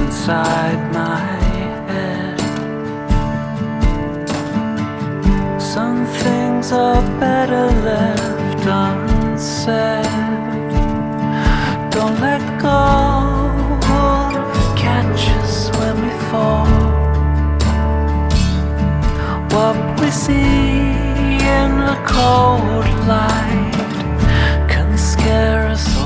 inside my head. Some things are better left unsaid. Don't let go, catch us when we fall. What we see in the cold light can scare us